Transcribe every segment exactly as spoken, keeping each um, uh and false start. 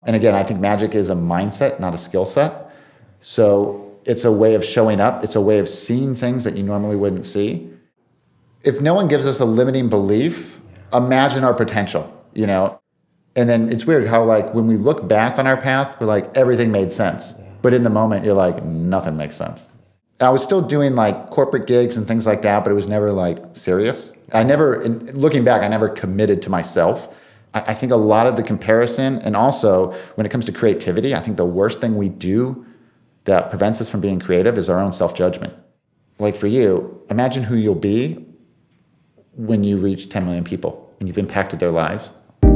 And again, I think magic is a mindset, not a skill set. So it's a way of showing up. It's a way of seeing things that you normally wouldn't see. If no one gives us a limiting belief, imagine our potential, you know? And then it's weird how, like, when we look back on our path, we're like, everything made sense. Yeah. But in the moment, you're like, nothing makes sense. And I was still doing, like, corporate gigs and things like that, but it was never, like, serious. I never, looking back, I never committed to myself. I, I think a lot of the comparison, and also when it comes to creativity, I think the worst thing we do that prevents us from being creative is our own self-judgment. Like for you, imagine who you'll be when you reach ten million people and you've impacted their lives.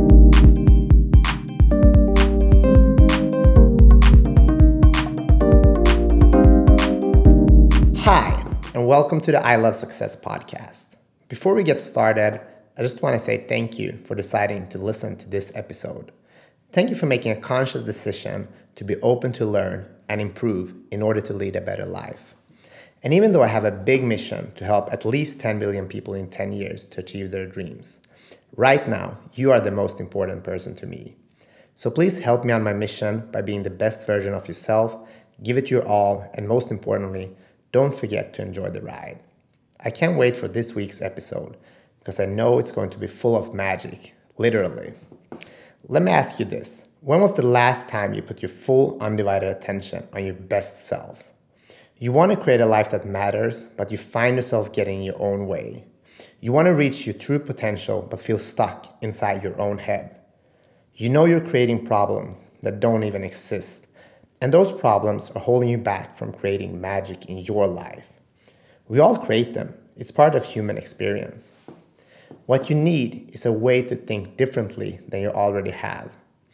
Hi, and welcome to the I Love Success podcast. Before we get started, I just want to say thank you for deciding to listen to this episode. Thank you for making a conscious decision to be open to learn and improve in order to lead a better life. And even though I have a big mission to help at least ten billion people in ten years to achieve their dreams, right now, you are the most important person to me. So please help me on my mission by being the best version of yourself, give it your all, and most importantly, don't forget to enjoy the ride. I can't wait for this week's episode because I know it's going to be full of magic, literally. Let me ask you this. When was the last time you put your full undivided attention on your best self? You want to create a life that matters, but you find yourself getting in your own way. You want to reach your true potential, but feel stuck inside your own head. You know you're creating problems that don't even exist. And those problems are holding you back from creating magic in your life. We all create them. It's part of human experience. What you need is a way to think differently than you already have.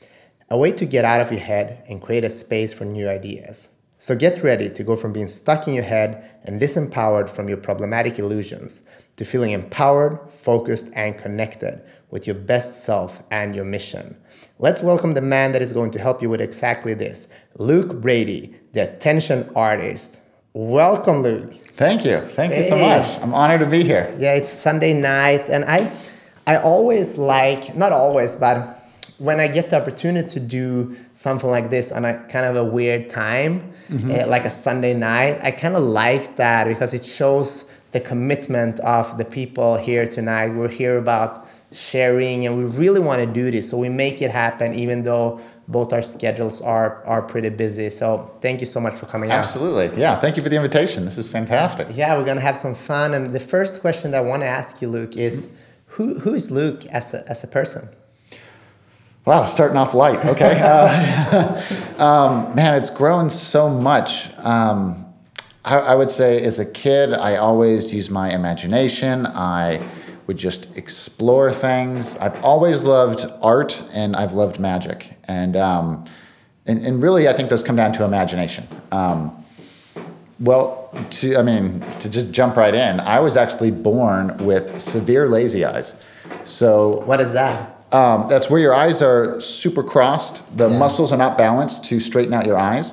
A way to get out of your head and create a space for new ideas. So get ready to go from being stuck in your head and disempowered from your problematic illusions to feeling empowered, focused, and connected with your best self and your mission. Let's welcome the man that is going to help you with exactly this, Luke Brady, the attention artist. Welcome, Luke. Thank you. Thank hey. you so much. I'm honored to be here. Yeah, it's Sunday night, and I, I always like, not always, but when I get the opportunity to do something like this on a kind of a weird time, mm-hmm. uh, like a Sunday night, I kind of like that because it shows the commitment of the people here tonight. We're here about sharing, and we really want to do this, so we make it happen even though both our schedules are are pretty busy. So thank you so much for coming out. Absolutely. Yeah, thank you for the invitation. This is fantastic. Yeah, we're gonna have some fun. And the first question that I want to ask you, Luke, is mm-hmm. who who is Luke as a as a person? Wow, starting off light. Okay. uh, um, man, it's grown so much. Um, I, I would say as a kid, I always used my imagination. I would just explore things. I've always loved art, and I've loved magic. And um, and, and really, I think those come down to imagination. Um, well, to I mean, to just jump right in, I was actually born with severe lazy eyes. So what is that? Um, that's where your eyes are super crossed. The yeah. muscles are not balanced to straighten out your eyes.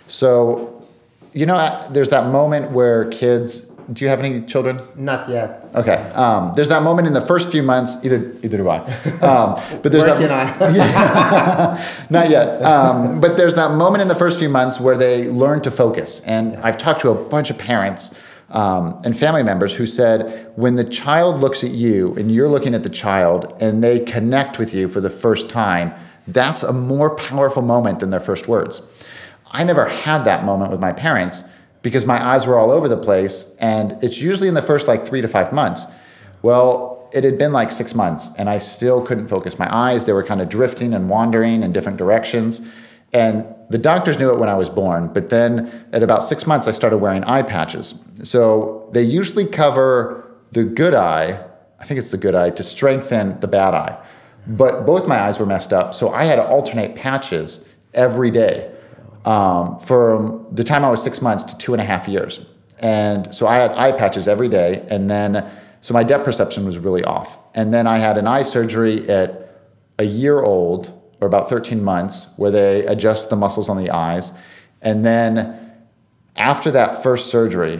So, you know, there's that moment where kids, do you have any children? Not yet. Okay. Um, there's that moment in the first few months, either either do I. Um, but there's Working that, on. yeah, not yet. Um, but there's that moment in the first few months where they learn to focus. And yeah. I've talked to a bunch of parents Um, and family members who said when the child looks at you and you're looking at the child and they connect with you for the first time, that's a more powerful moment than their first words. I never had that moment with my parents because my eyes were all over the place, and it's usually in the first like three to five months. Well, it had been like six months and I still couldn't focus my eyes. They were kind of drifting and wandering in different directions. And the doctors knew it when I was born, but then at about six months, I started wearing eye patches. So they usually cover the good eye, I think it's the good eye, to strengthen the bad eye. But both my eyes were messed up, so I had to alternate patches every day um, from the time I was six months to two and a half years. And so I had eye patches every day, and then, so my depth perception was really off. And then I had an eye surgery at a year old, or about thirteen months, where they adjust the muscles on the eyes. And then after that first surgery,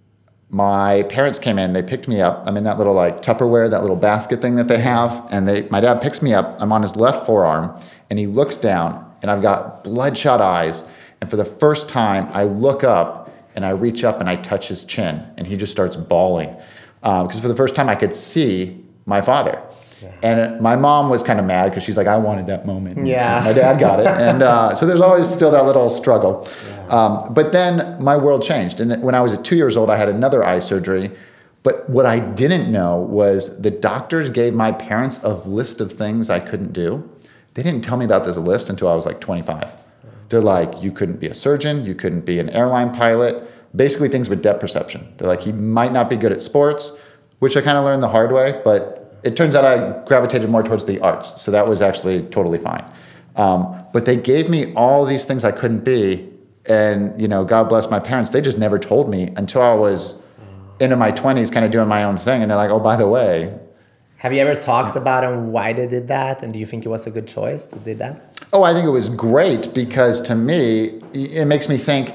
my parents came in, they picked me up. I'm in that little like Tupperware, that little basket thing that they have. And they, my dad picks me up. I'm on his left forearm, and he looks down and I've got bloodshot eyes. And for the first time, I look up and I reach up and I touch his chin, and he just starts bawling. Because um, for the first time, I could see my father. Yeah. And my mom was kind of mad because she's like, I wanted that moment. Yeah. My dad got it. And uh, so there's always still that little struggle. Yeah. Um, but then my world changed. And when I was two years old, I had another eye surgery. But what I didn't know was the doctors gave my parents a list of things I couldn't do. They didn't tell me about this list until I was like twenty-five. They're like, you couldn't be a surgeon. You couldn't be an airline pilot. Basically things with depth perception. They're like, he might not be good at sports, which I kind of learned the hard way. But it turns out I gravitated more towards the arts. So that was actually totally fine. Um, but they gave me all these things I couldn't be. And, you know, God bless my parents. They just never told me until I was into my twenties, kind of doing my own thing. And they're like, oh, by the way. Have you ever talked about and why they did that? And do you think it was a good choice to do that? Oh, I think it was great because to me, it makes me think,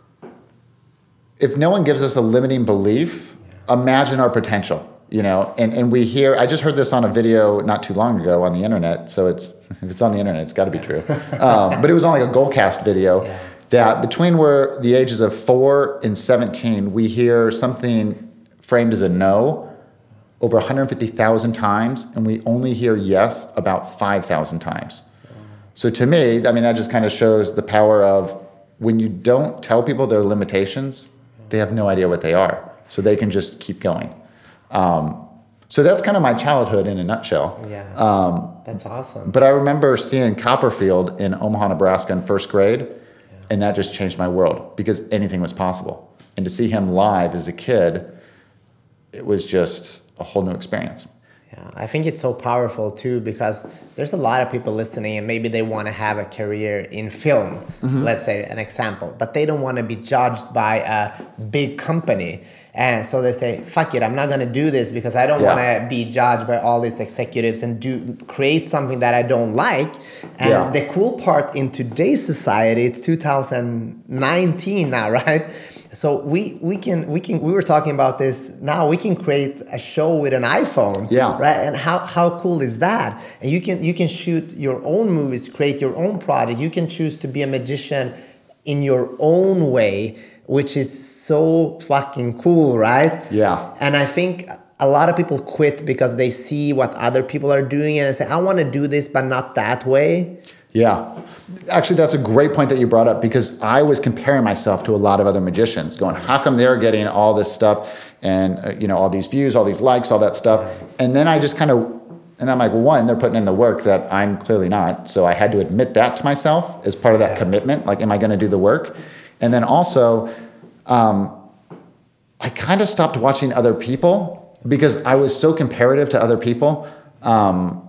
if no one gives us a limiting belief, imagine our potential. You know, and, and we hear, I just heard this on a video not too long ago on the internet. So it's, if it's on the internet, it's got to be true. Um, but it was on like a Goalcast video yeah. that between where the ages of four and seventeen, we hear something framed as a no over one hundred fifty thousand times. And we only hear yes about five thousand times. So to me, I mean, that just kind of shows the power of when you don't tell people their limitations, they have no idea what they are. So they can just keep going. Um, so that's kind of my childhood in a nutshell. Yeah, um, that's awesome. But I remember seeing Copperfield in Omaha, Nebraska in first grade, yeah. and that just changed my world because anything was possible. And to see him live as a kid, it was just a whole new experience. Yeah, I think it's so powerful too because there's a lot of people listening and maybe they want to have a career in film, mm-hmm. let's say an example, but they don't want to be judged by a big company. And so they say, fuck it, I'm not going to do this because I don't yeah. want to be judged by all these executives and do create something that I don't like. And yeah. the cool part in today's society, it's two thousand nineteen now, right? So we we can we can we were talking about this now. We can create a show with an iPhone, yeah, right? And how how cool is that? And you can you can shoot your own movies, create your own project. You can choose to be a magician in your own way, which is so fucking cool, right? Yeah. And I think a lot of people quit because they see what other people are doing and they say, I want to do this, but not that way. Yeah. Actually, that's a great point that you brought up because I was comparing myself to a lot of other magicians going, how come they're getting all this stuff and, uh, you know, all these views, all these likes, all that stuff. And then I just kind of, and I'm like, well, one, they're putting in the work that I'm clearly not. So I had to admit that to myself as part of that commitment. Like, am I going to do the work? And then also, um, I kind of stopped watching other people because I was so comparative to other people. Um,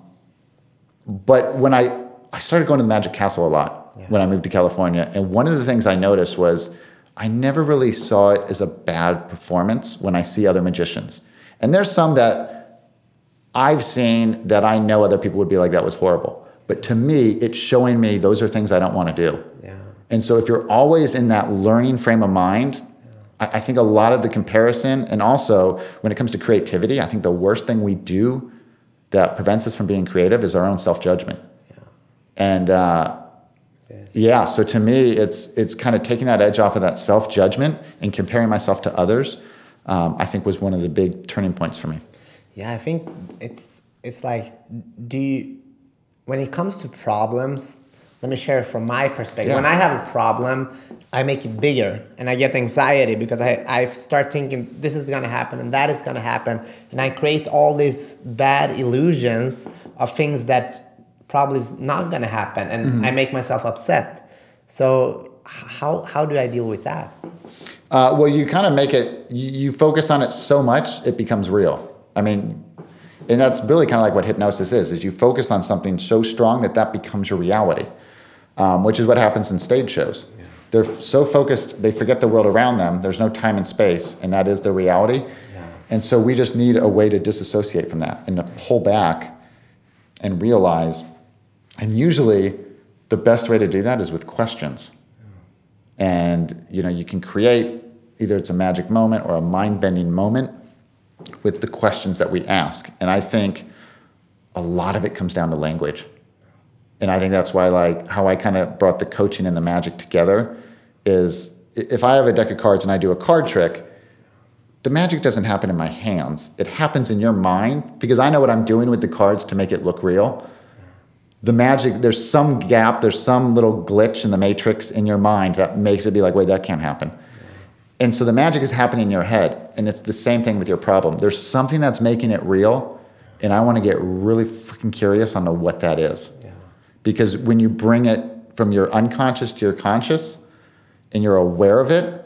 but when I, I started going to the Magic Castle a lot yeah. when I moved to California. And one of the things I noticed was I never really saw it as a bad performance when I see other magicians. And there's some that I've seen that I know other people would be like, that was horrible. But to me, it's showing me those are things I don't want to do. Yeah. And so if you're always in that learning frame of mind, yeah. I, I think a lot of the comparison, and also when it comes to creativity, I think the worst thing we do that prevents us from being creative is our own self-judgment. And uh, yes. yeah, so to me, it's it's kind of taking that edge off of that self-judgment and comparing myself to others, um, I think was one of the big turning points for me. Yeah, I think it's it's like, do you, when it comes to problems, let me share from my perspective. Yeah. When I have a problem, I make it bigger and I get anxiety because I, I start thinking this is going to happen and that is going to happen. And I create all these bad illusions of things that probably is not going to happen, and mm-hmm. I make myself upset. So how how do I deal with that? Uh, well, you kind of make it, you, you focus on it so much, it becomes real. I mean, and that's really kind of like what hypnosis is, is you focus on something so strong that that becomes your reality, um, which is what happens in stage shows. Yeah. They're so focused, they forget the world around them. There's no time and space, and that is their reality. Yeah. And so we just need a way to disassociate from that and to pull back and realize. And usually the best way to do that is with questions. Yeah. And, you know, you can create, either it's a magic moment or a mind-bending moment with the questions that we ask. And I think a lot of it comes down to language. And I think that's why, like, how I kind of brought the coaching and the magic together is if I have a deck of cards and I do a card trick, the magic doesn't happen in my hands. It happens in your mind because I know what I'm doing with the cards to make it look real. The magic, there's some gap, there's some little glitch in the matrix in your mind that makes it be like, wait, that can't happen. And so the magic is happening in your head, and it's the same thing with your problem. There's something that's making it real, and I want to get really freaking curious on what that is. Yeah. Because when you bring it from your unconscious to your conscious, and you're aware of it,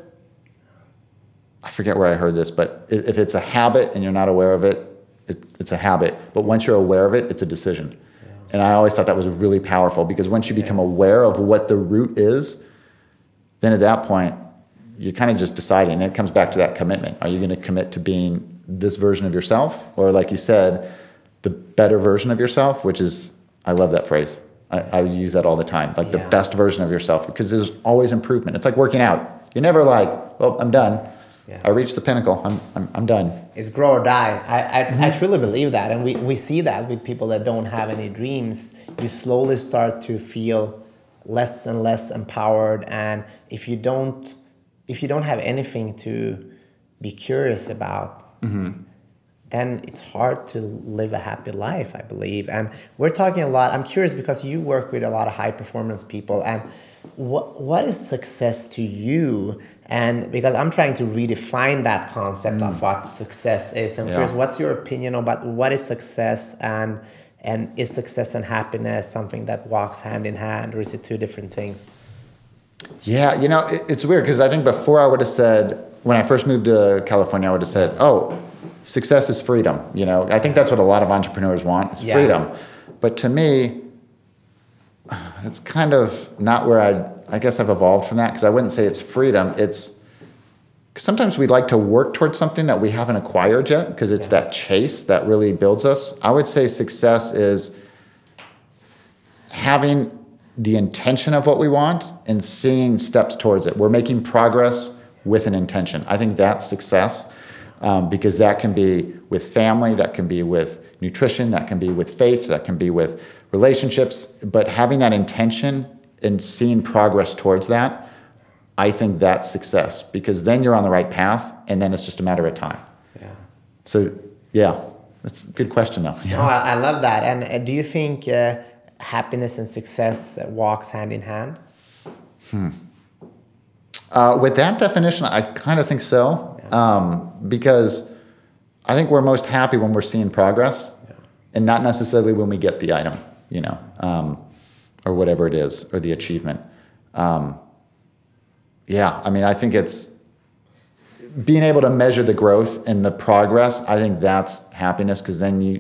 I forget where I heard this, but if it's a habit and you're not aware of it, it it's a habit. But once you're aware of it, it's a decision. Yeah. And I always thought that was really powerful because once you become aware of what the root is, then at that point, you're kind of just deciding. And it comes back to that commitment. Are you going to commit to being this version of yourself? Or like you said, the better version of yourself, which is, I love that phrase. I, I use that all the time. Like yeah. the best version of yourself, because there's always improvement. It's like working out. You're never like, well, I'm done. Yeah. I reached the pinnacle. I'm, I'm, I'm done. It's grow or die. I, I, mm-hmm. I truly believe that. And we, we see that with people that don't have any dreams. You slowly start to feel less and less empowered. And if you don't, if you don't have anything to be curious about, mm-hmm. then it's hard to live a happy life, I believe. And we're talking a lot. I'm curious because you work with a lot of high performance people. And what what is success to you? And because I'm trying to redefine that concept mm. of what success is. I'm yeah. curious, what's your opinion about what is success, and and is success and happiness something that walks hand in hand, or is it two different things? Yeah, you know, it, it's weird because I think before I would have said, when I first moved to California, I would have said, oh, success is freedom. You know, I think that's what a lot of entrepreneurs want, is yeah. freedom. But to me, it's kind of not where I, I guess I've evolved from that, because I wouldn't say it's freedom. It's, sometimes we like to work towards something that we haven't acquired yet, because it's yeah. that chase that really builds us. I would say success is having the intention of what we want and seeing steps towards it. We're making progress with an intention. I think that's success, um, because that can be with family, that can be with nutrition, that can be with faith, that can be with relationships. But having that intention and seeing progress towards that, I think that's success, because then you're on the right path, and then it's just a matter of time. Yeah. So, yeah, that's a good question, though. Yeah. No, I, I love that. And uh, do you think uh, happiness and success walks hand in hand? Hmm. Uh, with that definition, I kind of think so, yeah. um, because I think we're most happy when we're seeing progress, yeah. and not necessarily when we get the item, you know, um, or whatever it is, or the achievement. Um, yeah, I mean, I think it's being able to measure the growth and the progress. I think that's happiness, because then you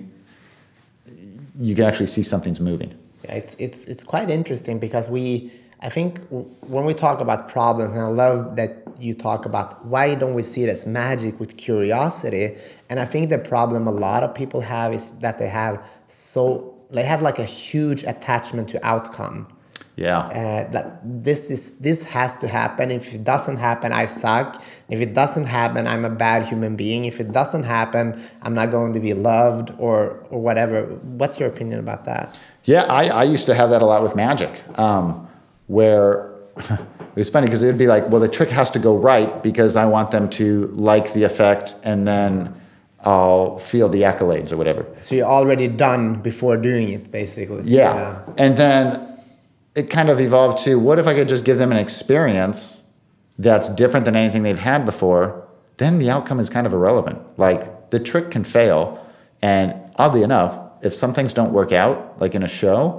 you can actually see something's moving. Yeah, it's it's it's quite interesting, because we, I think when we talk about problems, and I love that you talk about why don't we see it as magic with curiosity. And I think the problem a lot of people have is that they have so they have like a huge attachment to outcome. Yeah. Uh, that this is this has to happen. If it doesn't happen, I suck. If it doesn't happen, I'm a bad human being. If it doesn't happen, I'm not going to be loved, or or whatever. What's your opinion about that? Yeah, I, I used to have that a lot with magic, um, where it was funny because it would be like, well, the trick has to go right because I want them to like the effect, and then I'll feel the accolades or whatever. So you're already done before doing it, basically. Yeah, yeah. And then it kind of evolved to, what if I could just give them an experience that's different than anything they've had before? Then the outcome is kind of irrelevant. Like, the trick can fail, and oddly enough, if some things don't work out, like in a show,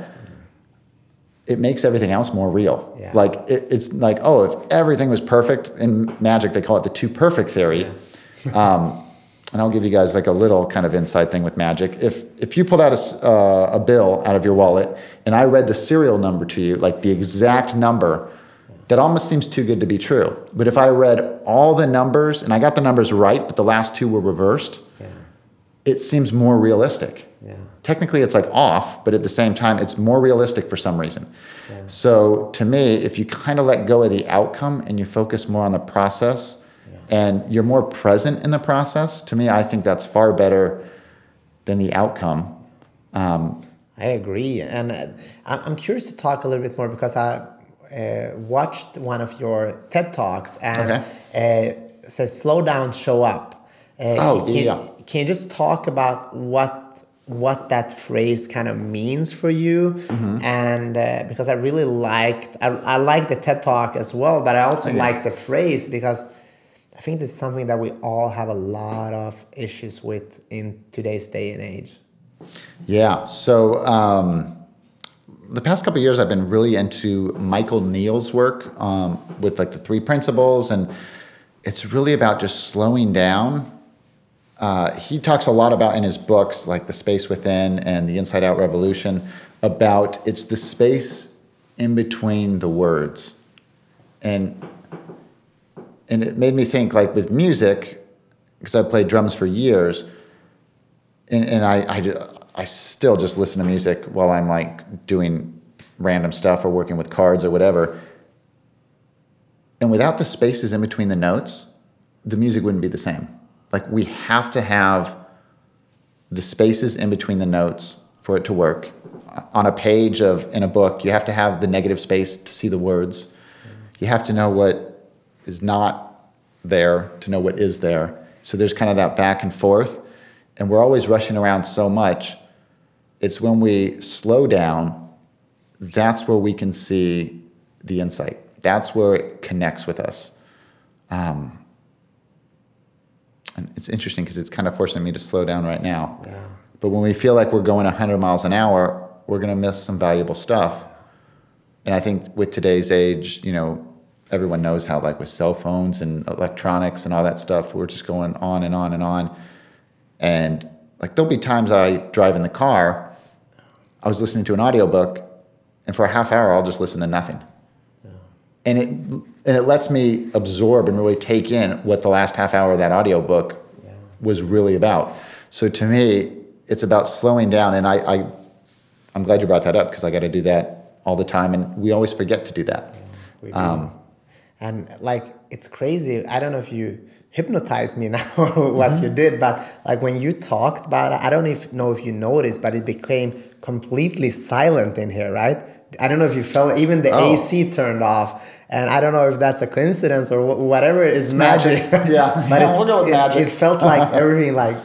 it makes everything else more real. Yeah. Like, it, it's like, oh, if everything was perfect, in magic they call it the two perfect theory. Yeah. um, and I'll give you guys like a little kind of inside thing with magic. If if you pulled out a, uh, a bill out of your wallet and I read the serial number to you, like the exact number, that almost seems too good to be true. But if I read all the numbers and I got the numbers right, but the last two were reversed, yeah. it seems more realistic. Yeah. Technically it's like off, but at the same time, it's more realistic for some reason. Yeah. So to me, if you kind of let go of the outcome and you focus more on the process, and you're more present in the process, to me, I think that's far better than the outcome. Um, I agree. And uh, I'm I'm curious to talk a little bit more because I uh, watched one of your TED Talks and Okay. uh, it says, slow down, show up. Uh, Oh, can, yeah. can you just talk about what what that phrase kind of means for you? Mm-hmm. And uh, because I really liked, I, I liked the TED Talk as well, but I also Okay. liked the phrase because I think this is something that we all have a lot of issues with in today's day and age. Yeah. So um, the past couple of years, I've been really into Michael Neal's work um, with like the three principles, and it's really about just slowing down. Uh, he talks a lot about in his books, like The Space Within and The Inside Out Revolution, about it's the space in between the words. And and it made me think, like with music, because I played drums for years, and, and I, I, I still just listen to music while I'm like doing random stuff or working with cards or whatever. And without the spaces in between the notes, the music wouldn't be the same. Like we have to have the spaces in between the notes for it to work. On a page of in a book, you have to have the negative space to see the words. You have to know what is not there to know what is there. So there's kind of that back and forth. And we're always rushing around so much. It's when we slow down, that's where we can see the insight. That's where it connects with us. Um, And it's interesting because it's kind of forcing me to slow down right now. Yeah. But when we feel like we're going one hundred miles an hour, we're going to miss some valuable stuff. And I think with today's age, you know, everyone knows how, like with cell phones and electronics and all that stuff, we're just going on and on and on. And like there'll be times I drive in the car, I was listening to an audiobook, and for a half hour, I'll just listen to nothing. And it and it lets me absorb and really take in what the last half hour of that audiobook yeah. was really about. So to me, it's about slowing down. And I, I, I'm glad you brought that up because I got to do that all the time. And we always forget to do that. Yeah, we do. Um, and like, it's crazy. I don't know if you hypnotized me now or what mm-hmm. you did, but like when you talked about it, I don't if, know if you noticed, but it became completely silent in here, right? I don't know if you felt even the oh. A C turned off, and I don't know if that's a coincidence or wh- whatever. It's magic, magic. yeah. but yeah, it's, we'll go with it, magic. it felt like everything like.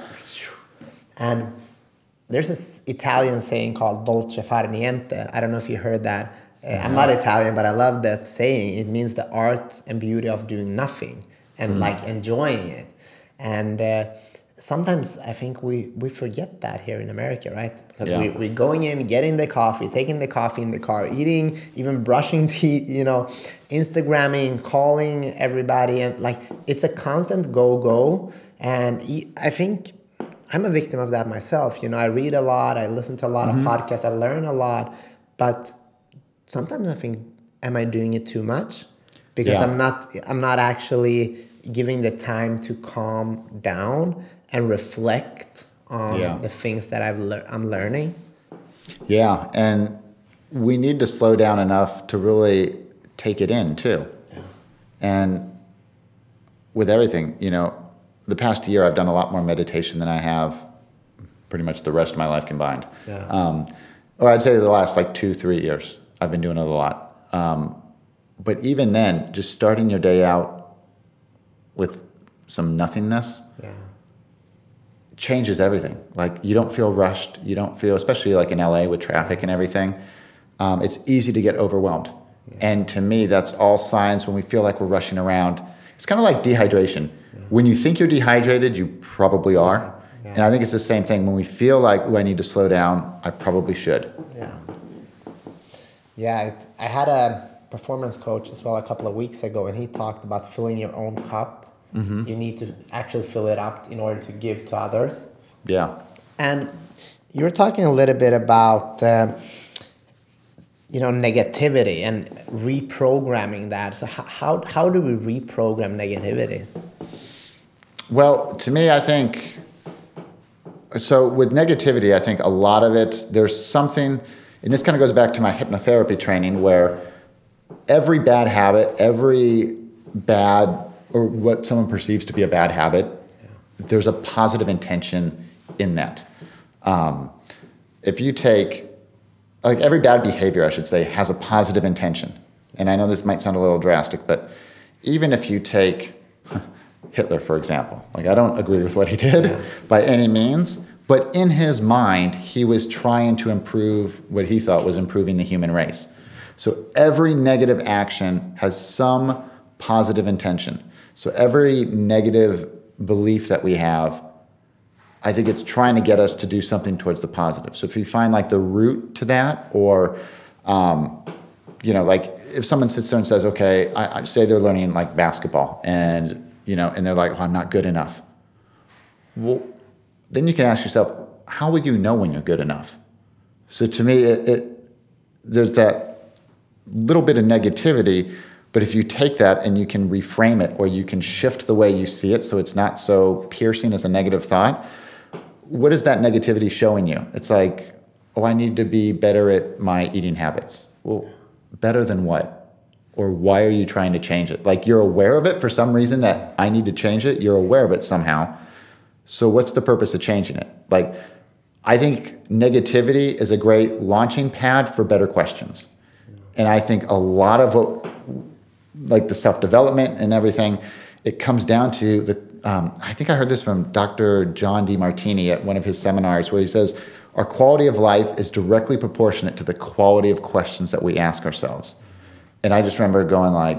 And there's this Italian saying called "dolce far niente." I don't know if you heard that. Uh, mm-hmm. I'm not Italian, but I love that saying. It means the art and beauty of doing nothing and mm-hmm. like enjoying it, and. Uh, Sometimes I think we, we forget that here in America, right? Because yeah. we, we're going in, getting the coffee, taking the coffee in the car, eating, even brushing teeth, you know, Instagramming, calling everybody. And like, it's a constant go, go. And I think I'm a victim of that myself. You know, I read a lot, I listen to a lot mm-hmm. of podcasts, I learn a lot. But sometimes I think, am I doing it too much? Because yeah. I'm not, I'm not actually giving the time to calm down and reflect on yeah. the things that I've le- I'm learning. Yeah, and we need to slow down enough to really take it in too. Yeah. And with everything, you know, the past year I've done a lot more meditation than I have pretty much the rest of my life combined. Yeah. Um, or I'd say the last like two, three years, I've been doing it a lot. Um, but even then, just starting your day out with some nothingness. Yeah. changes everything. Like you don't feel rushed. You don't feel, especially like in L A with traffic and everything, um, it's easy to get overwhelmed. Yeah. And to me, that's all signs when we feel like we're rushing around. It's kind of like dehydration. Yeah. When you think you're dehydrated, you probably are. Yeah. And I think it's the same thing. When we feel like, oh, I need to slow down, I probably should. Yeah. Yeah. It's, I had a performance coach as well a couple of weeks ago, and he talked about filling your own cup. Mm-hmm. You need to actually fill it up in order to give to others. Yeah. And you were talking a little bit about, uh, you know, negativity and reprogramming that. So how how do we reprogram negativity? Well, to me, I think, so with negativity, I think a lot of it, there's something, and this kind of goes back to my hypnotherapy training, where every bad habit, every bad or what someone perceives to be a bad habit, yeah. there's a positive intention in that. Um, if you take like every bad behavior, I should say, has a positive intention. And I know this might sound a little drastic, but even if you take Hitler, for example, like I don't agree with what he did yeah. by any means, but in his mind, he was trying to improve what he thought was improving the human race. So every negative action has some positive intention. So every negative belief that we have, I think it's trying to get us to do something towards the positive. So if you find like the root to that, or, um, you know, like if someone sits there and says, okay, I, I say they're learning like basketball and, you know, and they're like, oh, I'm not good enough. Well, then you can ask yourself, how would you know when you're good enough? So to me, it, it there's that little bit of negativity, but if you take that and you can reframe it, or you can shift the way you see it so it's not so piercing as a negative thought, what is that negativity showing you? It's like, oh, I need to be better at my eating habits. Well, better than what? Or why are you trying to change it? Like you're aware of it for some reason that I need to change it. You're aware of it somehow. So what's the purpose of changing it? Like, I think negativity is a great launching pad for better questions. And I think a lot of what, like the self-development and everything, it comes down to the, um, I think I heard this from Doctor John Demartini at one of his seminars, where he says, our quality of life is directly proportionate to the quality of questions that we ask ourselves. And I just remember going like,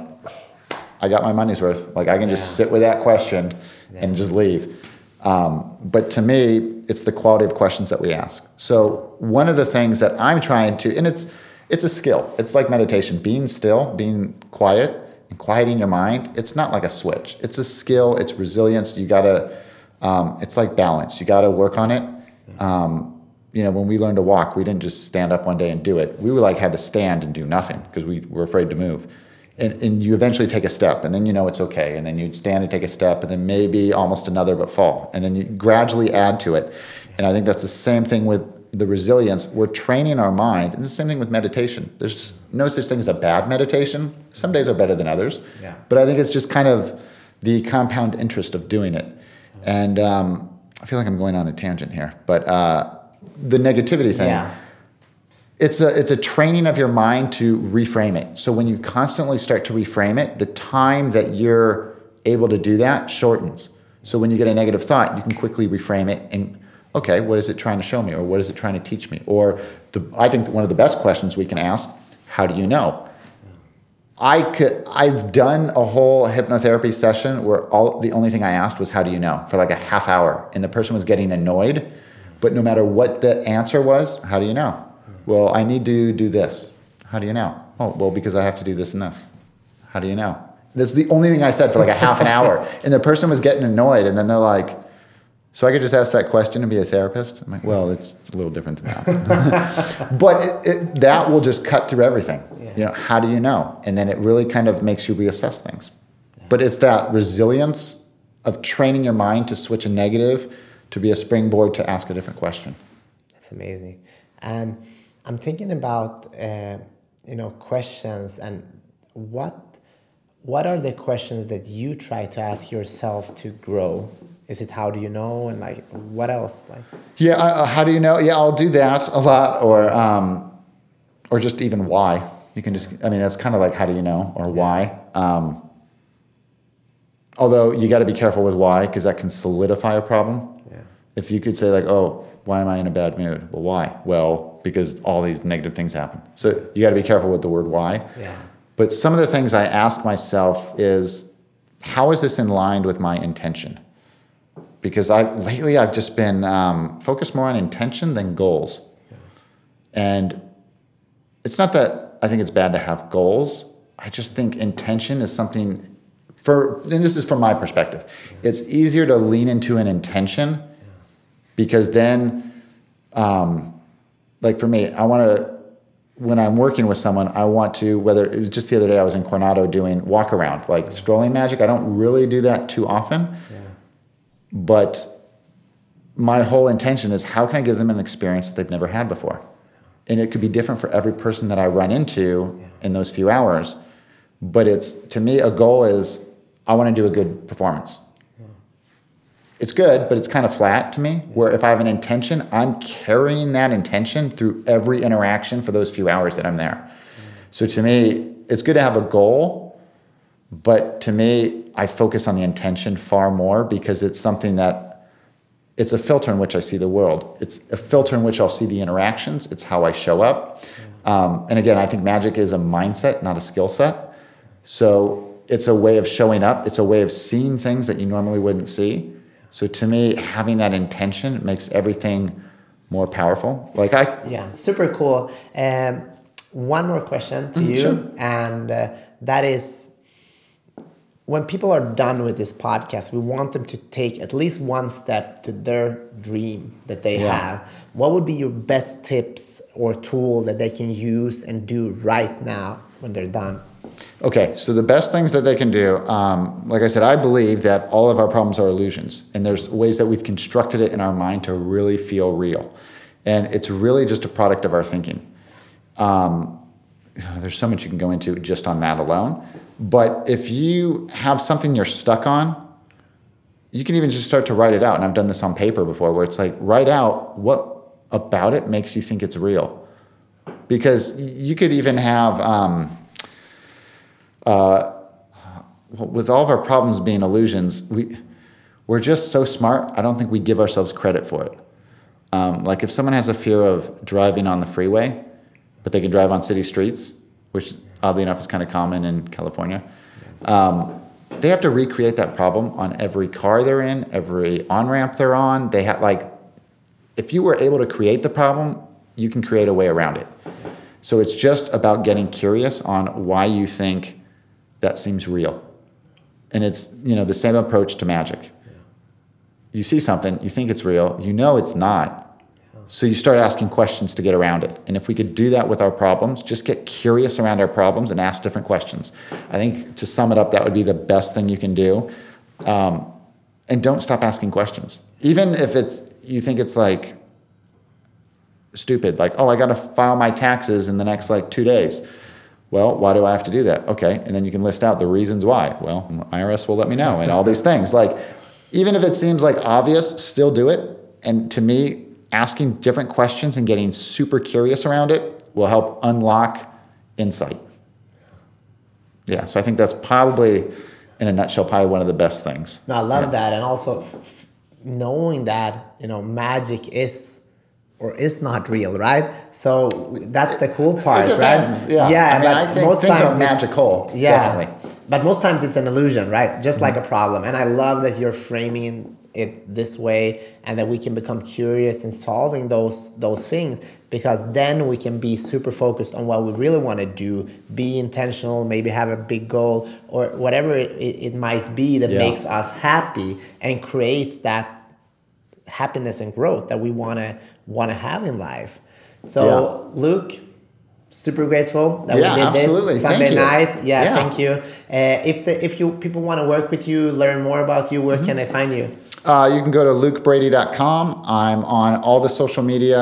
I got my money's worth. Like I can just yeah. sit with that question yeah. and just leave. Um, but to me, it's the quality of questions that we ask. So one of the things that I'm trying to, and it's it's a skill. It's like meditation, being still, being quiet, and quieting your mind. It's not like a switch. It's a skill. It's resilience. You gotta. Um, it's like balance. You gotta work on it. Um, you know, when we learned to walk, we didn't just stand up one day and do it. We were like had to stand and do nothing because we were afraid to move. And, and you eventually take a step, and then you know it's okay. And then you'd stand and take a step, and then maybe almost another, but fall. And then you gradually add to it. And I think that's the same thing with the resilience. We're training our mind, and the same thing with meditation. There's no such thing as a bad meditation. Some days are better than others. Yeah. But I think it's just kind of the compound interest of doing it. And um, I feel like I'm going on a tangent here. But uh, the negativity thing. Yeah. It's a it's a training of your mind to reframe it. So when you constantly start to reframe it, the time that you're able to do that shortens. So when you get a negative thought, you can quickly reframe it and, okay, what is it trying to show me? Or what is it trying to teach me? Or the, I think one of the best questions we can ask, how do you know? I could, I've done a whole hypnotherapy session where all the only thing I asked was, how do you know? For like a half hour. And the person was getting annoyed. But no matter what the answer was, how do you know? Well, I need to do this. How do you know? Oh, well, because I have to do this and this. How do you know? That's the only thing I said for like a half an hour. And the person was getting annoyed. And then they're like, so I could just ask that question and be a therapist? I'm like, well, it's a little different than that. But it, it, that will just cut through everything. Yeah. You know, how do you know? And then it really kind of makes you reassess things. Yeah. But it's that resilience of training your mind to switch a negative to be a springboard to ask a different question. That's amazing. And I'm thinking about, uh, you know, questions and what what are the questions that you try to ask yourself to grow? Is it how do you know, and like what else? Like yeah, uh, how do you know? Yeah, I'll do that a lot, or um, or just even why. You can just, I mean, that's kind of like how do you know or why. Um, although you got to be careful with why, because that can solidify a problem. Yeah. If you could say like, oh, why am I in a bad mood? Well, why? Well, because all these negative things happen. So you got to be careful with the word why. Yeah. But some of the things I ask myself is, how is this in line with my intention? Because I lately I've just been um, focused more on intention than goals. Yeah. And it's not that I think it's bad to have goals. I just think intention is something, for, and this is from my perspective, yeah. It's easier to lean into an intention yeah. because then, um, like for me, I want to, when I'm working with someone, I want to, whether it was just the other day I was in Coronado doing walk around, like yeah. strolling magic. I don't really do that too often. Yeah. But my whole intention is, how can I give them an experience that they've never had before? And it could be different for every person that I run into yeah. in those few hours. But it's, to me, a goal is, I want to do a good performance. Yeah. it's good, but it's kind of flat to me, where if I have an intention, I'm carrying that intention through every interaction for those few hours that I'm there. So to me, it's good to have a goal, but to me, I focus on the intention far more because it's something that, it's a filter in which I see the world. It's a filter in which I'll see the interactions. It's how I show up. Um, and again, I think magic is a mindset, not a skill set. So it's a way of showing up. It's a way of seeing things that you normally wouldn't see. So to me, having that intention makes everything more powerful. Like I, yeah, super cool. Um, one more question to mm, you, sure. and uh, that is, when people are done with this podcast, we want them to take at least one step to their dream that they Yeah. have. What would be your best tips or tool that they can use and do right now when they're done? Okay, so the best things that they can do, um, like I said, I believe that all of our problems are illusions, and there's ways that we've constructed it in our mind to really feel real, and it's really just a product of our thinking. Um, there's so much you can go into just on that alone, but if you have something you're stuck on, you can even just start to write it out, and I've done this on paper before, where it's like, write out what about it makes you think it's real, because you could even have... Um, Uh, with all of our problems being illusions, we, we're just so smart, I don't think we give ourselves credit for it. Um, like if someone has a fear of driving on the freeway, but they can drive on city streets, which oddly enough is kind of common in California, um, they have to recreate that problem on every car they're in, every on-ramp they're on. They have like, if you were able to create the problem, you can create a way around it. So it's just about getting curious on why you think that seems real. And it's, you know, the same approach to magic. Yeah. You see something, you think it's real, you know it's not. Yeah. So you start asking questions to get around it. And if we could do that with our problems, just get curious around our problems and ask different questions. I think to sum it up, that would be the best thing you can do. Um, and don't stop asking questions. Even if it's, you think it's like stupid, like, oh, I got to file my taxes in the next like two days. Well, why do I have to do that? Okay, and then you can list out the reasons why. Well, I R S will let me know, and all these things. Like, even if it seems like obvious, still do it. And to me, asking different questions and getting super curious around it will help unlock insight. Yeah, so I think that's probably, in a nutshell, probably one of the best things. No, I love yeah. that, and also f- knowing that, you know, magic is or is not real, right? So that's the cool part, it depends. right? Yeah, yeah I mean, but I think most things times are magical, yeah, definitely. But most times it's an illusion, right? Just mm-hmm. like a problem. And I love that you're framing it this way, and that we can become curious in solving those those things, because then we can be super focused on what we really want to do, be intentional, maybe have a big goal, or whatever it, it might be that yeah. makes us happy and creates that happiness and growth that we want to want to have in life. So yeah. Luke, super grateful that yeah, we did absolutely. this Sunday night. Yeah, yeah, thank you. Uh, if the if you people want to work with you, learn more about you, where mm-hmm. can they find you? Uh, you can go to luke brady dot com. I'm on all the social media.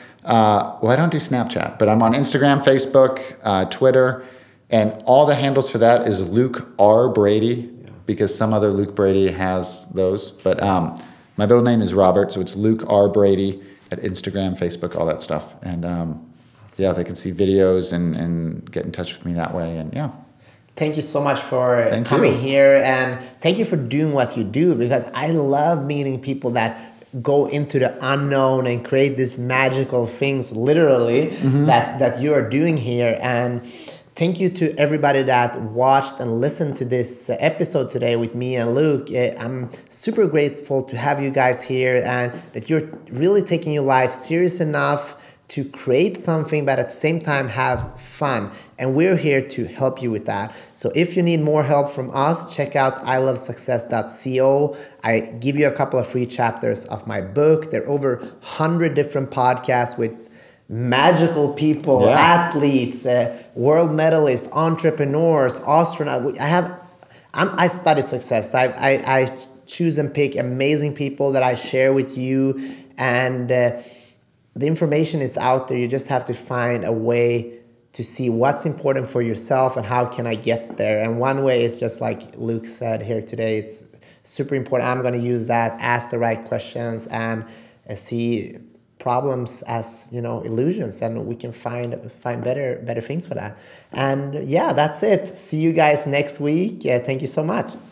Uh, well, I don't do Snapchat, but I'm on Instagram, Facebook, uh, Twitter, and all the handles for that is Luke R. Brady, yeah. because some other Luke Brady has those. But um, my middle name is Robert, so it's Luke R. Brady at Instagram, Facebook, all that stuff. And um, yeah, they can see videos and, and get in touch with me that way. And yeah. Thank you so much for thank coming you. here, and thank you for doing what you do, because I love meeting people that go into the unknown and create these magical things, literally, mm-hmm. that, that you are doing here. And thank you to everybody that watched and listened to this episode today with me and Luke. I'm super grateful to have you guys here, and that you're really taking your life serious enough to create something, but at the same time have fun. And we're here to help you with that. So if you need more help from us, check out i love success dot co. I give you a couple of free chapters of my book. There are over one hundred different podcasts with magical people, yeah. athletes, uh, world medalists, entrepreneurs, astronauts. I have, I'm, I study success. I, I, I choose and pick amazing people that I share with you, and uh, the information is out there. You just have to find a way to see what's important for yourself and how can I get there. And one way is just like Luke said here today, it's super important. I'm going to use that, ask the right questions, and uh, see problems as, you know, illusions, and we can find find better better things for that. And yeah, that's it. See you guys next week. Uh, thank you so much.